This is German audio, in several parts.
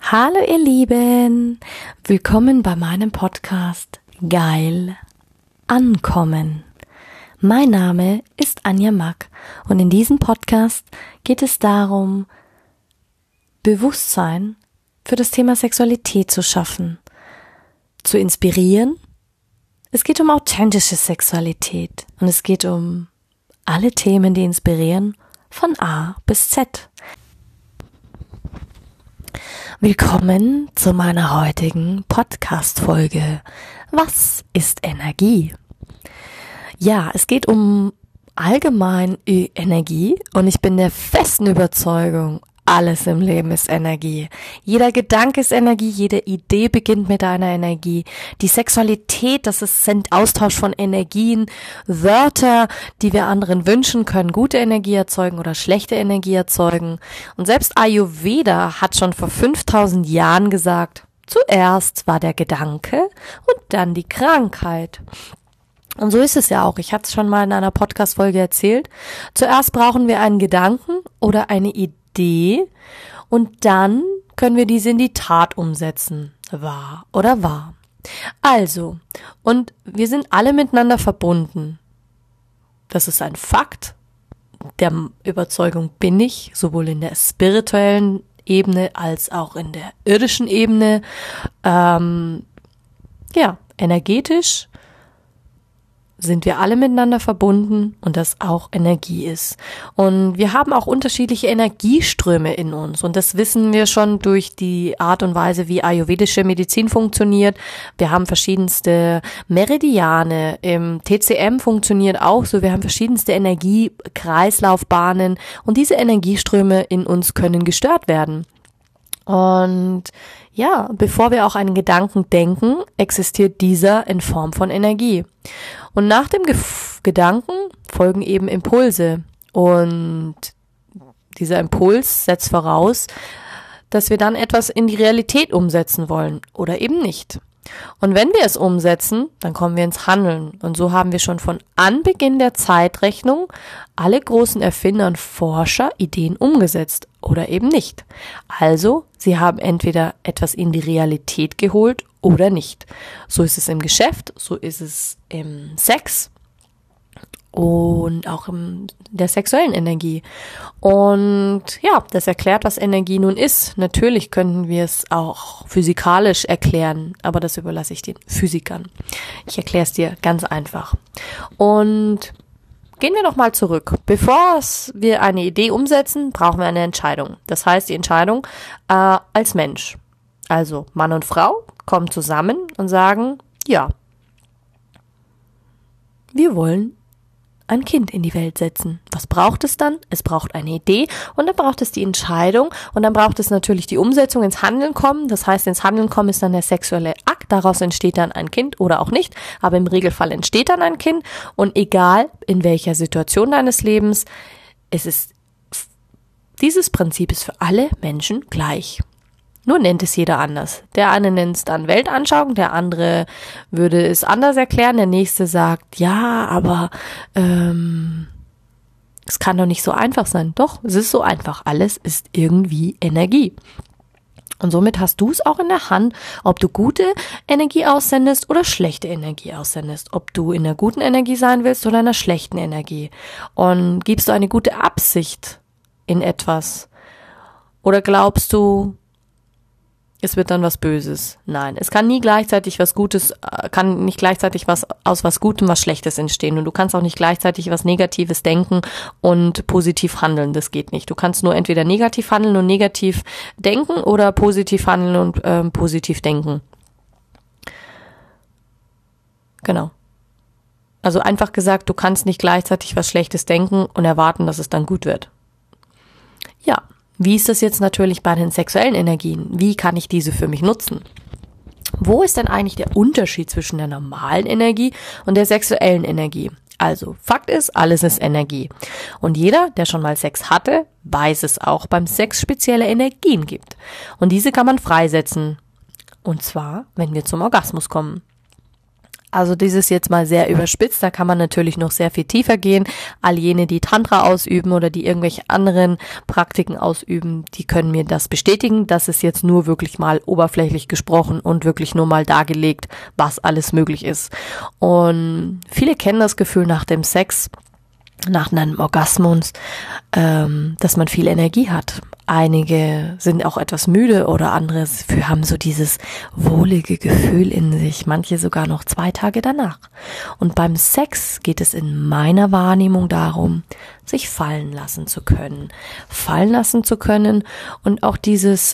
Hallo ihr Lieben, willkommen bei meinem Podcast Geil Ankommen. Mein Name ist Anja Mack und in diesem Podcast geht es darum, Bewusstsein für das Thema Sexualität zu schaffen, zu inspirieren. Es geht um authentische Sexualität und es geht um alle Themen, die inspirieren, von A bis Z. Willkommen zu meiner heutigen Podcast-Folge. Was ist Energie? Ja, es geht um allgemein Energie und ich bin der festen Überzeugung, alles im Leben ist Energie. Jeder Gedanke ist Energie, jede Idee beginnt mit einer Energie. Die Sexualität, sind Austausch von Energien, Wörter, die wir anderen wünschen, können gute Energie erzeugen oder schlechte Energie erzeugen. Und selbst Ayurveda hat schon vor 5000 Jahren gesagt, zuerst war der Gedanke und dann die Krankheit. Und so ist es ja auch. Ich hatte es schon mal in einer Podcast-Folge erzählt. Zuerst brauchen wir einen Gedanken oder eine Idee und dann können wir diese in die Tat umsetzen. Wahr oder wahr. Also, und wir sind alle miteinander verbunden. Das ist ein Fakt. Der Überzeugung bin ich, sowohl in der spirituellen Ebene als auch in der irdischen Ebene. Energetisch sind wir alle miteinander verbunden und das auch Energie ist. Und wir haben auch unterschiedliche Energieströme in uns und das wissen wir schon durch die Art und Weise, wie ayurvedische Medizin funktioniert. Wir haben verschiedenste Meridiane, im TCM funktioniert auch so, wir haben verschiedenste Energiekreislaufbahnen und diese Energieströme in uns können gestört werden. Und ja, bevor wir auch einen Gedanken denken, existiert dieser in Form von Energie. Und nach dem Gedanken folgen eben Impulse. Und dieser Impuls setzt voraus, dass wir dann etwas in die Realität umsetzen wollen oder eben nicht. Und wenn wir es umsetzen, dann kommen wir ins Handeln. Und so haben wir schon von Anbeginn der Zeitrechnung alle großen Erfinder und Forscher Ideen umgesetzt oder eben nicht. Also, sie haben entweder etwas in die Realität geholt oder nicht. So ist es im Geschäft, so ist es im Sex und auch in der sexuellen Energie. Und ja, das erklärt, was Energie nun ist. Natürlich könnten wir es auch physikalisch erklären, aber das überlasse ich den Physikern. Ich erkläre es dir ganz einfach. Und gehen wir nochmal zurück. Bevor wir eine Idee umsetzen, brauchen wir eine Entscheidung. Das heißt, die Entscheidung als Mensch. Also Mann und Frau kommen zusammen und sagen, ja, wir wollen ein Kind in die Welt setzen. Was braucht es dann? Es braucht eine Idee und dann braucht es die Entscheidung und dann braucht es natürlich die Umsetzung, ins Handeln kommen. Das heißt, ins Handeln kommen ist dann der sexuelle Akt. Daraus entsteht dann ein Kind oder auch nicht. Aber im Regelfall entsteht dann ein Kind und egal in welcher Situation deines Lebens, dieses Prinzip ist für alle Menschen gleich. Nur nennt es jeder anders. Der eine nennt es dann Weltanschauung, der andere würde es anders erklären, der nächste sagt, ja, aber es kann doch nicht so einfach sein. Doch, es ist so einfach. Alles ist irgendwie Energie. Und somit hast du es auch in der Hand, ob du gute Energie aussendest oder schlechte Energie aussendest. Ob du in der guten Energie sein willst oder in der schlechten Energie. Und gibst du eine gute Absicht in etwas? Oder glaubst du, es wird dann was Böses? Nein, es kann nie gleichzeitig was Gutes, kann nicht gleichzeitig aus was Gutem was Schlechtes entstehen. Und du kannst auch nicht gleichzeitig was Negatives denken und positiv handeln. Das geht nicht. Du kannst nur entweder negativ handeln und negativ denken oder positiv handeln und positiv denken. Genau. Also einfach gesagt, du kannst nicht gleichzeitig was Schlechtes denken und erwarten, dass es dann gut wird. Ja. Wie ist das jetzt natürlich bei den sexuellen Energien? Wie kann ich diese für mich nutzen? Wo ist denn eigentlich der Unterschied zwischen der normalen Energie und der sexuellen Energie? Also, Fakt ist, alles ist Energie. Und jeder, der schon mal Sex hatte, weiß es auch beim Sex spezielle Energien gibt. Und diese kann man freisetzen. Und zwar, wenn wir zum Orgasmus kommen. Also dieses jetzt mal sehr überspitzt, da kann man natürlich noch sehr viel tiefer gehen. All jene, die Tantra ausüben oder die irgendwelche anderen Praktiken ausüben, die können mir das bestätigen. Das ist jetzt nur wirklich mal oberflächlich gesprochen und wirklich nur mal dargelegt, was alles möglich ist. Und viele kennen das Gefühl nach dem Sex, nach einem Orgasmus, dass man viel Energie hat. Einige sind auch etwas müde oder andere haben so dieses wohlige Gefühl in sich, manche sogar noch 2 Tage danach. Und beim Sex geht es in meiner Wahrnehmung darum, sich fallen lassen zu können. Fallen lassen zu können und auch dieses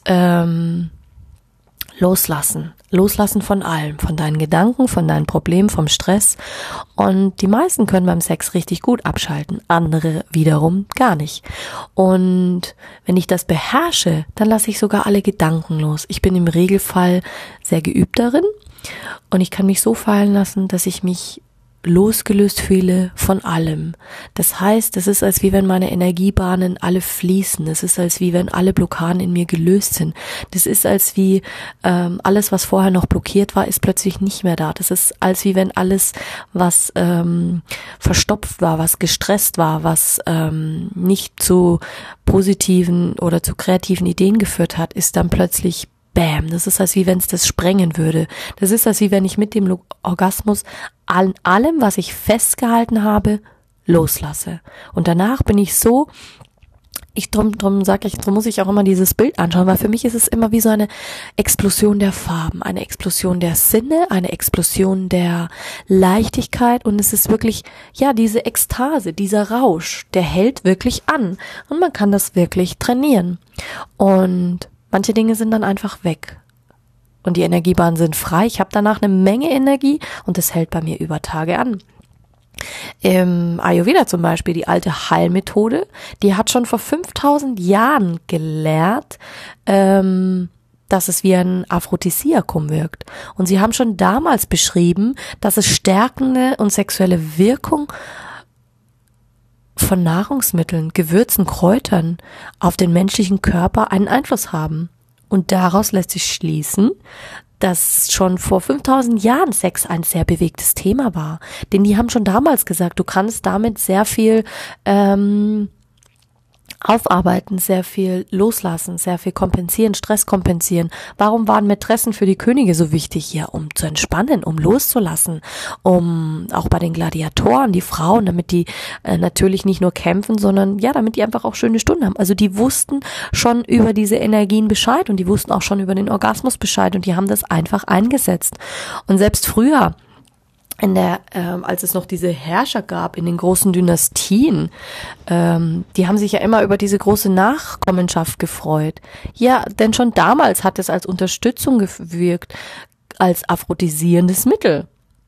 Loslassen von allem, von deinen Gedanken, von deinen Problemen, vom Stress. Und die meisten können beim Sex richtig gut abschalten, andere wiederum gar nicht. Und wenn ich das beherrsche, dann lasse ich sogar alle Gedanken los. Ich bin im Regelfall sehr geübt darin und ich kann mich so fallen lassen, dass ich mich losgelöst fühle von allem. Das heißt, es ist, als wie wenn meine Energiebahnen alle fließen. Es ist, als wie wenn alle Blockaden in mir gelöst sind. Das ist, als wie alles, was vorher noch blockiert war, ist plötzlich nicht mehr da. Das ist, als wie wenn alles, was verstopft war, was gestresst war, was nicht zu positiven oder zu kreativen Ideen geführt hat, ist dann plötzlich Bam, das ist, als wie wenn es das sprengen würde. Das ist, als wie wenn ich mit dem Orgasmus an allem, was ich festgehalten habe, loslasse. Und danach bin ich so, drum muss ich auch immer dieses Bild anschauen, weil für mich ist es immer wie so eine Explosion der Farben, eine Explosion der Sinne, eine Explosion der Leichtigkeit und es ist wirklich, ja, diese Ekstase, dieser Rausch, der hält wirklich an und man kann das wirklich trainieren. Und manche Dinge sind dann einfach weg und die Energiebahnen sind frei. Ich habe danach eine Menge Energie und das hält bei mir über Tage an. Im Ayurveda zum Beispiel, die alte Heilmethode, die hat schon vor 5000 Jahren gelehrt, dass es wie ein Aphrodisiakum wirkt. Und sie haben schon damals beschrieben, dass es stärkende und sexuelle Wirkung von Nahrungsmitteln, Gewürzen, Kräutern auf den menschlichen Körper einen Einfluss haben. Und daraus lässt sich schließen, dass schon vor 5000 Jahren Sex ein sehr bewegtes Thema war. Denn die haben schon damals gesagt, du kannst damit sehr viel aufarbeiten, sehr viel loslassen, sehr viel kompensieren, Stress kompensieren. Warum waren Mätressen für die Könige so wichtig? Ja, um zu entspannen, um loszulassen, um auch bei den Gladiatoren, die Frauen, damit die natürlich nicht nur kämpfen, sondern ja, damit die einfach auch schöne Stunden haben. Also die wussten schon über diese Energien Bescheid und die wussten auch schon über den Orgasmus Bescheid und die haben das einfach eingesetzt. Und selbst früher, als es noch diese Herrscher gab in den großen Dynastien, die haben sich ja immer über diese große Nachkommenschaft gefreut. Ja, denn schon damals hat es als Unterstützung gewirkt, als aphrodisierendes Mittel.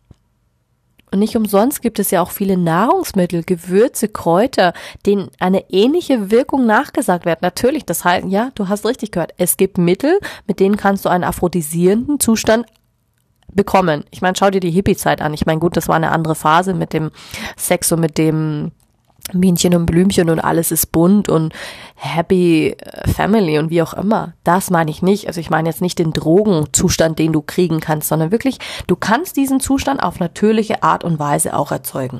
Und nicht umsonst gibt es ja auch viele Nahrungsmittel, Gewürze, Kräuter, denen eine ähnliche Wirkung nachgesagt wird. Natürlich, das heißt, ja, du hast richtig gehört, es gibt Mittel, mit denen kannst du einen aphrodisierenden Zustand bekommen. Ich meine, schau dir die Hippie-Zeit an. Ich meine, gut, das war eine andere Phase mit dem Sex und mit dem Bienchen und Blümchen und alles ist bunt und happy family und wie auch immer. Das meine ich nicht. Also ich meine jetzt nicht den Drogenzustand, den du kriegen kannst, sondern wirklich, du kannst diesen Zustand auf natürliche Art und Weise auch erzeugen.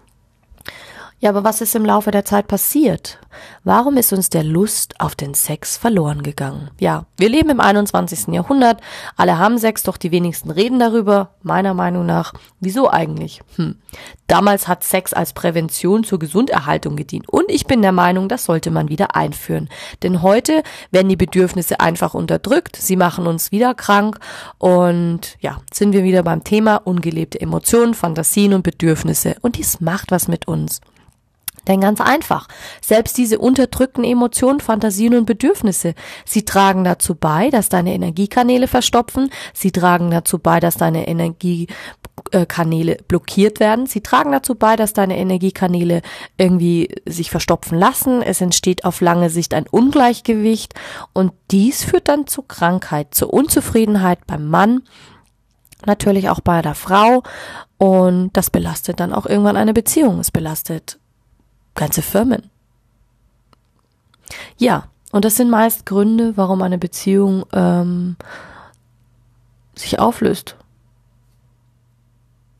Ja, aber was ist im Laufe der Zeit passiert? Warum ist uns der Lust auf den Sex verloren gegangen? Ja, wir leben im 21. Jahrhundert, alle haben Sex, doch die wenigsten reden darüber, meiner Meinung nach. Wieso eigentlich? Damals hat Sex als Prävention zur Gesunderhaltung gedient und ich bin der Meinung, das sollte man wieder einführen. Denn heute werden die Bedürfnisse einfach unterdrückt, sie machen uns wieder krank und ja, sind wir wieder beim Thema ungelebte Emotionen, Fantasien und Bedürfnisse und dies macht was mit uns. Denn ganz einfach, selbst diese unterdrückten Emotionen, Fantasien und Bedürfnisse, sie tragen dazu bei, dass deine Energiekanäle verstopfen, sie tragen dazu bei, dass deine Energiekanäle blockiert werden, sie tragen dazu bei, dass deine Energiekanäle irgendwie sich verstopfen lassen, es entsteht auf lange Sicht ein Ungleichgewicht und dies führt dann zu Krankheit, zur Unzufriedenheit beim Mann, natürlich auch bei der Frau und das belastet dann auch irgendwann eine Beziehung, es belastet ganze Firmen. Ja, und das sind meist Gründe, warum eine Beziehung sich auflöst.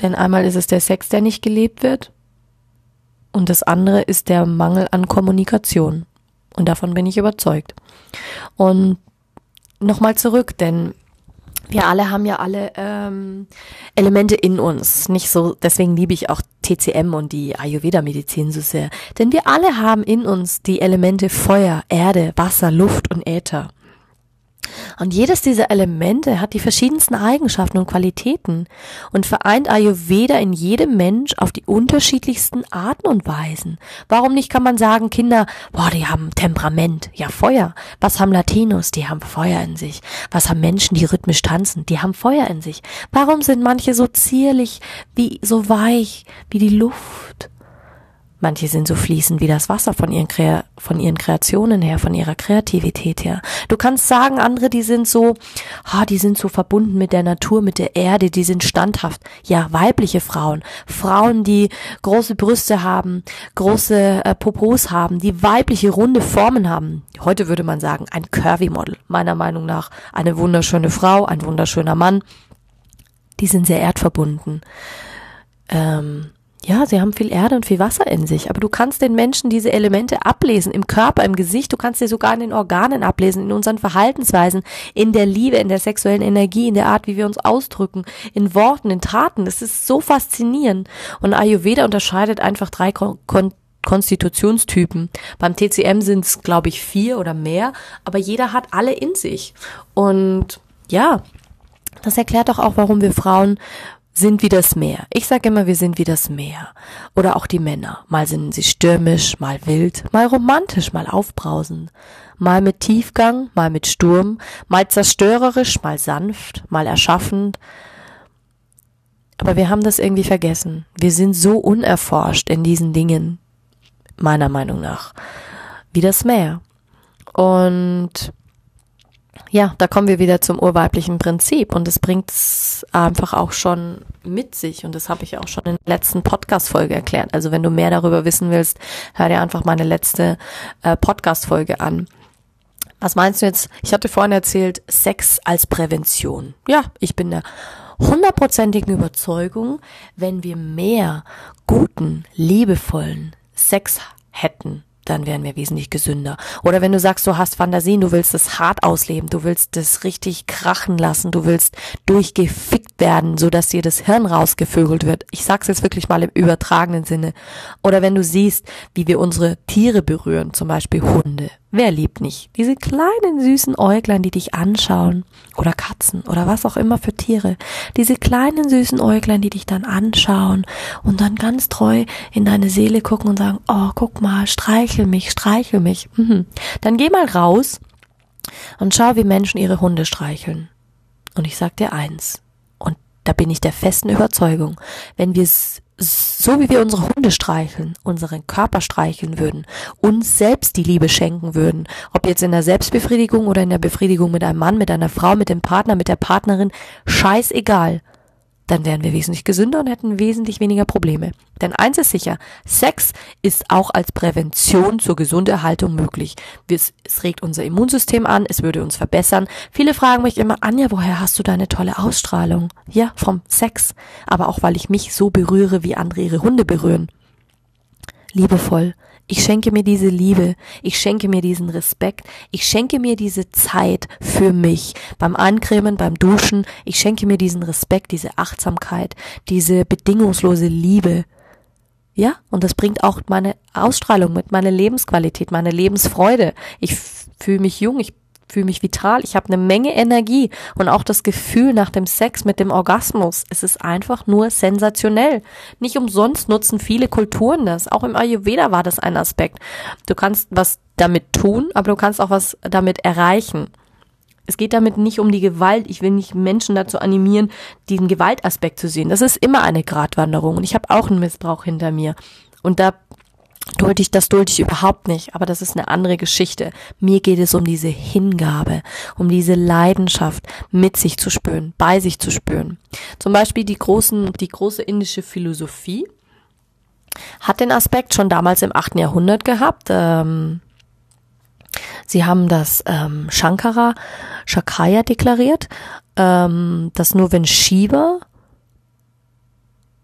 Denn einmal ist es der Sex, der nicht gelebt wird, und das andere ist der Mangel an Kommunikation. Und davon bin ich überzeugt. Und nochmal zurück, denn wir alle haben ja alle Elemente in uns. Nicht so, deswegen liebe ich auch TCM und die Ayurveda-Medizin so sehr. Denn wir alle haben in uns die Elemente Feuer, Erde, Wasser, Luft und Äther. Und jedes dieser Elemente hat die verschiedensten Eigenschaften und Qualitäten und vereint Ayurveda in jedem Mensch auf die unterschiedlichsten Arten und Weisen. Warum nicht kann man sagen, Kinder, boah, die haben Temperament, ja Feuer. Was haben Latinos? Die haben Feuer in sich. Was haben Menschen, die rhythmisch tanzen? Die haben Feuer in sich. Warum sind manche so zierlich, wie so weich, wie die Luft? Manche sind so fließend wie das Wasser von ihren Kreationen her, von ihrer Kreativität her. Du kannst sagen, andere, die sind so verbunden mit der Natur, mit der Erde, die sind standhaft. Ja, weibliche Frauen, die große Brüste haben, große Popos haben, die weibliche runde Formen haben. Heute würde man sagen, ein Curvy-Model. Meiner Meinung nach eine wunderschöne Frau, ein wunderschöner Mann. Die sind sehr erdverbunden. Ja, sie haben viel Erde und viel Wasser in sich, aber du kannst den Menschen diese Elemente ablesen, im Körper, im Gesicht, du kannst sie sogar in den Organen ablesen, in unseren Verhaltensweisen, in der Liebe, in der sexuellen Energie, in der Art, wie wir uns ausdrücken, in Worten, in Taten. Das ist so faszinierend. Und Ayurveda unterscheidet einfach 3 Konstitutionstypen. Beim TCM sind es, glaube ich, 4 oder mehr, aber jeder hat alle in sich. Und ja, das erklärt doch auch, warum wir Frauen sind wie das Meer. Ich sage immer, wir sind wie das Meer. Oder auch die Männer. Mal sind sie stürmisch, mal wild, mal romantisch, mal aufbrausend. Mal mit Tiefgang, mal mit Sturm, mal zerstörerisch, mal sanft, mal erschaffend. Aber wir haben das irgendwie vergessen. Wir sind so unerforscht in diesen Dingen, meiner Meinung nach, wie das Meer. Und ja, da kommen wir wieder zum urweiblichen Prinzip und das bringt es einfach auch schon mit sich und das habe ich auch schon in der letzten Podcast-Folge erklärt. Also wenn du mehr darüber wissen willst, hör dir einfach meine letzte Podcast-Folge an. Was meinst du jetzt? Ich hatte vorhin erzählt, Sex als Prävention. Ja, ich bin der 100%igen Überzeugung, wenn wir mehr guten, liebevollen Sex hätten, dann wären wir wesentlich gesünder. Oder wenn du sagst, du hast Fantasien, du willst es hart ausleben, du willst es richtig krachen lassen, du willst durchgefickt werden, sodass dir das Hirn rausgevögelt wird. Ich sag's jetzt wirklich mal im übertragenen Sinne. Oder wenn du siehst, wie wir unsere Tiere berühren, zum Beispiel Hunde. Wer liebt nicht? Diese kleinen süßen Äuglein, die dich anschauen. Oder Katzen oder was auch immer für Tiere. Diese kleinen süßen Äuglein, die dich dann anschauen und dann ganz treu in deine Seele gucken und sagen, oh, guck mal, streichel mich, streichel mich. Dann geh mal raus und schau, wie Menschen ihre Hunde streicheln. Und ich sag dir eins, und da bin ich der festen Überzeugung, wenn wir so wie wir unsere Hunde streicheln, unseren Körper streicheln würden, uns selbst die Liebe schenken würden, ob jetzt in der Selbstbefriedigung oder in der Befriedigung mit einem Mann, mit einer Frau, mit dem Partner, mit der Partnerin, scheißegal, dann wären wir wesentlich gesünder und hätten wesentlich weniger Probleme. Denn eins ist sicher, Sex ist auch als Prävention zur Gesunderhaltung möglich. Es regt unser Immunsystem an, es würde uns verbessern. Viele fragen mich immer, Anja, woher hast du deine tolle Ausstrahlung? Ja, vom Sex, aber auch weil ich mich so berühre, wie andere ihre Hunde berühren. Liebevoll. Ich schenke mir diese Liebe, ich schenke mir diesen Respekt, ich schenke mir diese Zeit für mich, beim Eincremen, beim Duschen, ich schenke mir diesen Respekt, diese Achtsamkeit, diese bedingungslose Liebe. Ja, und das bringt auch meine Ausstrahlung mit, meine Lebensqualität, meine Lebensfreude. Ich fühle mich jung, ich fühle mich vital, ich habe eine Menge Energie und auch das Gefühl nach dem Sex mit dem Orgasmus. Es ist einfach nur sensationell. Nicht umsonst nutzen viele Kulturen das. Auch im Ayurveda war das ein Aspekt. Du kannst was damit tun, aber du kannst auch was damit erreichen. Es geht damit nicht um die Gewalt. Ich will nicht Menschen dazu animieren, den Gewaltaspekt zu sehen. Das ist immer eine Gratwanderung und ich habe auch einen Missbrauch hinter mir. Und das dulde ich überhaupt nicht, aber das ist eine andere Geschichte. Mir geht es um diese Hingabe, um diese Leidenschaft, mit sich zu spüren, bei sich zu spüren. Zum Beispiel die große indische Philosophie hat den Aspekt schon damals im 8. Jahrhundert gehabt. Sie haben das Shakraya deklariert, dass nur wenn Shiva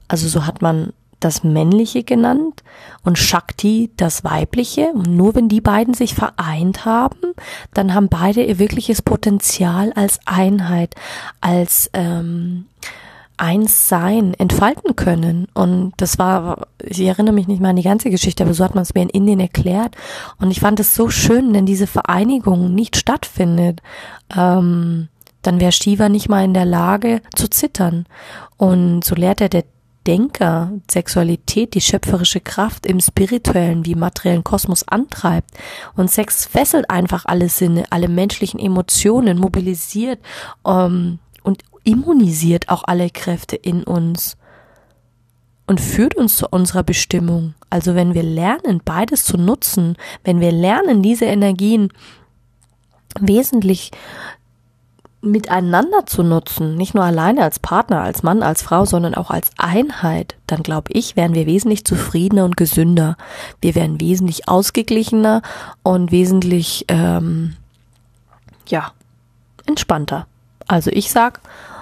also so hat man das Männliche genannt und Shakti das Weibliche. Und nur wenn die beiden sich vereint haben, dann haben beide ihr wirkliches Potenzial als Einheit, als Einssein entfalten können. Und das war, ich erinnere mich nicht mal an die ganze Geschichte, aber so hat man es mir in Indien erklärt. Und ich fand es so schön, wenn diese Vereinigung nicht stattfindet, dann wäre Shiva nicht mal in der Lage zu zittern. Und so lehrt der Denker Sexualität, die schöpferische Kraft im spirituellen wie materiellen Kosmos antreibt. Und Sex fesselt einfach alle Sinne, alle menschlichen Emotionen, mobilisiert und immunisiert auch alle Kräfte in uns und führt uns zu unserer Bestimmung. Also wenn wir lernen, beides zu nutzen, wenn wir lernen, diese Energien wesentlich miteinander zu nutzen, nicht nur alleine als Partner, als Mann, als Frau, sondern auch als Einheit, dann glaube ich, werden wir wesentlich zufriedener und gesünder. Wir werden wesentlich ausgeglichener und wesentlich, entspannter. Also ich sag,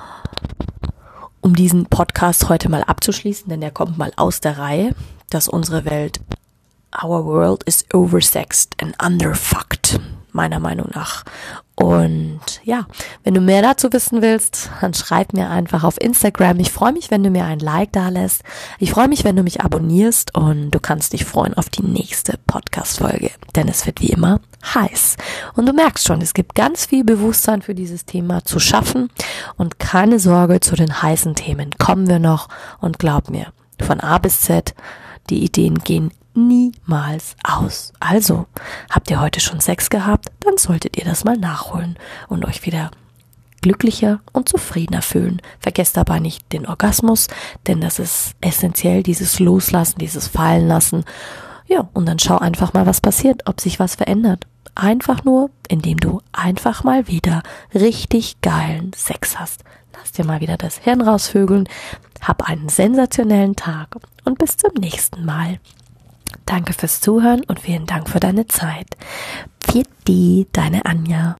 um diesen Podcast heute mal abzuschließen, denn der kommt mal aus der Reihe, dass unsere Welt, our world is oversexed and underfucked, meiner Meinung nach. Und ja, wenn du mehr dazu wissen willst, dann schreib mir einfach auf Instagram. Ich freue mich, wenn du mir ein Like da lässt. Ich freue mich, wenn du mich abonnierst und du kannst dich freuen auf die nächste Podcast-Folge, denn es wird wie immer heiß. Und du merkst schon, es gibt ganz viel Bewusstsein für dieses Thema zu schaffen und keine Sorge, zu den heißen Themen kommen wir noch und glaub mir, von A bis Z, die Ideen gehen niemals aus. Also, habt ihr heute schon Sex gehabt, dann solltet ihr das mal nachholen und euch wieder glücklicher und zufriedener fühlen. Vergesst dabei nicht den Orgasmus, denn das ist essentiell, dieses Loslassen, dieses Fallenlassen. Ja, und dann schau einfach mal, was passiert, ob sich was verändert. Einfach nur, indem du einfach mal wieder richtig geilen Sex hast. Lass dir mal wieder das Hirn rausvögeln. Hab einen sensationellen Tag und bis zum nächsten Mal. Danke fürs Zuhören und vielen Dank für deine Zeit. Pfiat, deine Anja.